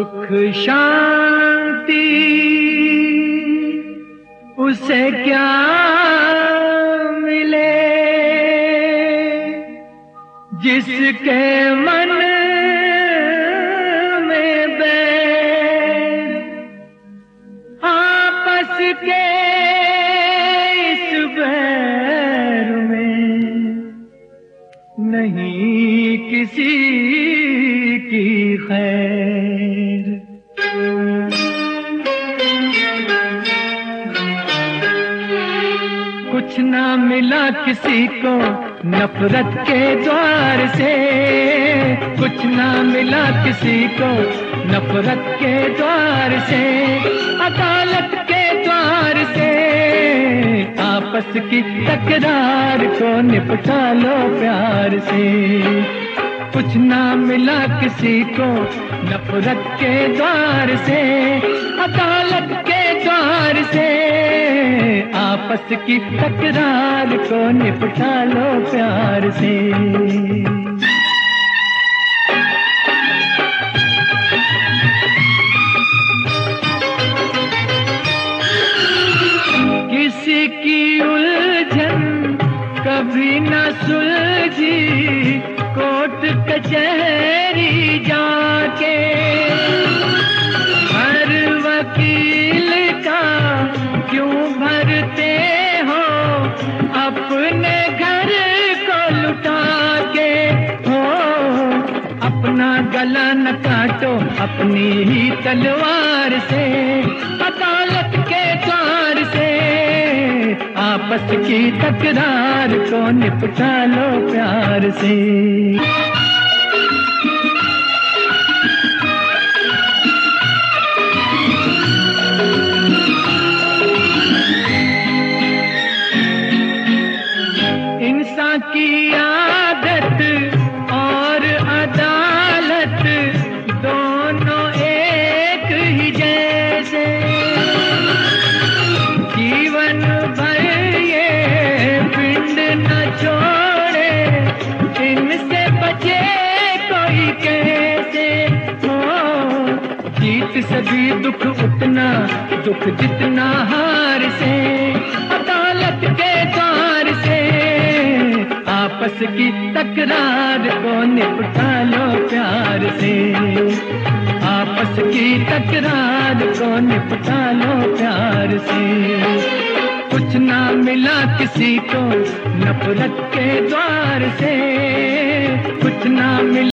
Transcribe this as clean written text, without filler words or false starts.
सुख शांति उसे क्या मिले जिसके मन में बैर आपस के इस बैर में नहीं किसी की खैर। कुछ ना मिला किसी को नफरत के द्वार से, कुछ ना मिला किसी को नफरत के द्वार से, अदालत के द्वार से आपस की तकरार को निपटा लो प्यार से। कुछ ना मिला किसी को नफरत के द्वार से, अदालत के द्वार से आपस की तकरार को निपटा लो प्यार से। किसी की उलझन कभी न सुलझी कोर्ट कचहरी जाके, हर वकील का क्यों भरते हो अपने घर को लुटा के। हो अपना गला न काटो अपनी ही तलवार से, अदालत के द्वार से आपस की तकरार को निपटा लो प्यार से। इंसान की आदत और अदालत दोनों एक ही जैसे, जीवन भर ये पिंड न छोड़े इनसे बचे कोई कैसे। हो जीत सभी दुख उतना दुख जितना हार से, अदालत के द्वार से आपस की तकरार को निपटा लो प्यार से। आपस की तकरार को निपटा लो प्यार से। कुछ ना मिला किसी को नफरत के द्वार से, कुछ ना मिला